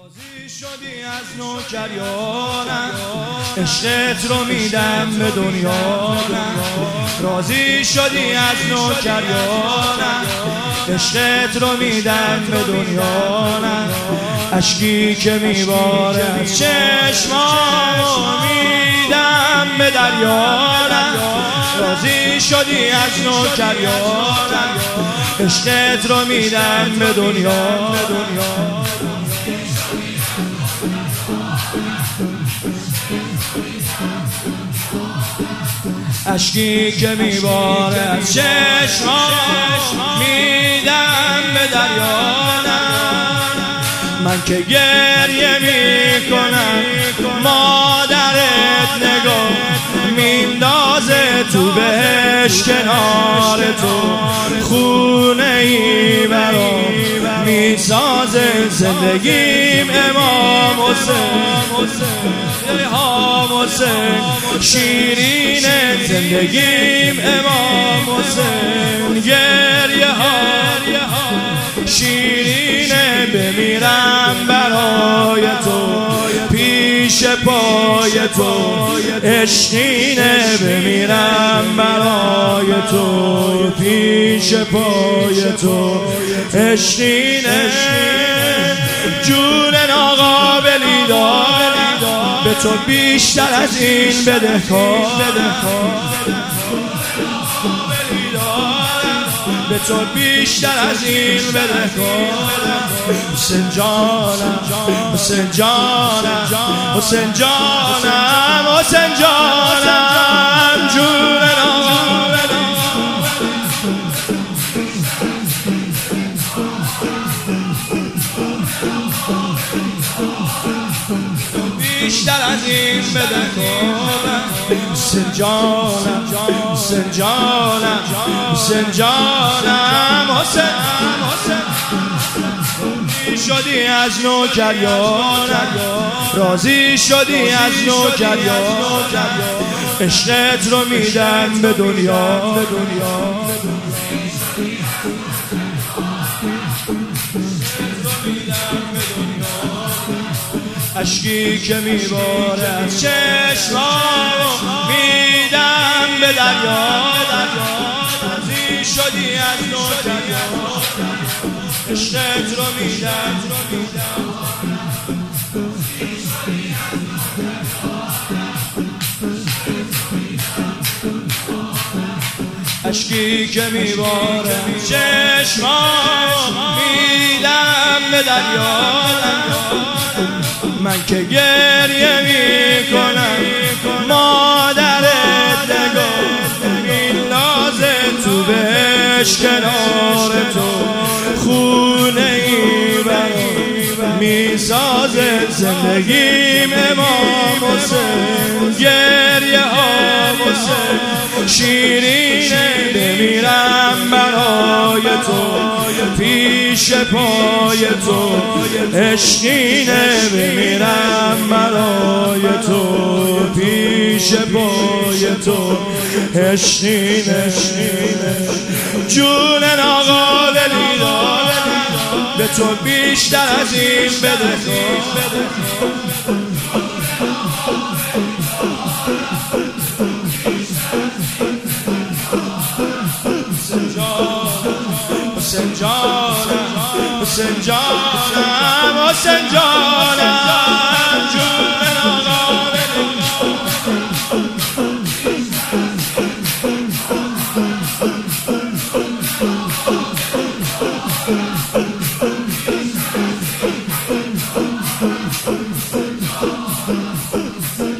راضی شدی از نوکریانم، عشقت رو میدم به دنیانم. راضی شدی از نوکریانم، عشقت رو میدم به دنیانم. اشکی که میباره از چشمامو میدم به دریانم. راضی شدی از نوکریانم، عشقت رو میدم به دنیا. اشکی که میباره از چشمام میدم به دریانم. من که گریه میکنم مادرت نگاه میندازه تو بهش کنار تو. خونه ای برام میسازه زندگیم امام حسین شیرین زندگیم امام حسین. گریه ها شیرینه بمیرم برای تو پیش پای تو. عشقینه بمیرم برای تو پیش پای تو. عشقینه جون ناقابلی دارم به تو بیشتر از این بدهکار. به تو بیشتر از این بدهکار. حسین جانم حسین جانم حسین جانم حسین جانم جون ناقابلی بیشتر از این بدهکارم. حسین جانم حسین جانم حسین جانم حسین شدی از نوکریانم. راضی شدی از نوکریانم، عشقت رو میدم به دنیا. اشکی که میباره از چشمام میدم به دریا. راضی شدی از نوکریانم، عشقت رو میدم. اشکی که میباره چشمام میدم به دریا. من که گریه میکنم مادرت نگاه میندازه تو بهش کنار تو. خونه ای برام میسازه زندگیم امام حسین. گریه ها شیرینه بمیرم برای تو پیش پای تو. عشقینه بمیرم برای تو پیش پای تو. عشقینه جون ناقابلی دارم به تو بیشتر از این بدهکار. حسین جانم حسین جانم حسین جانم جون ناقابلی Thank you.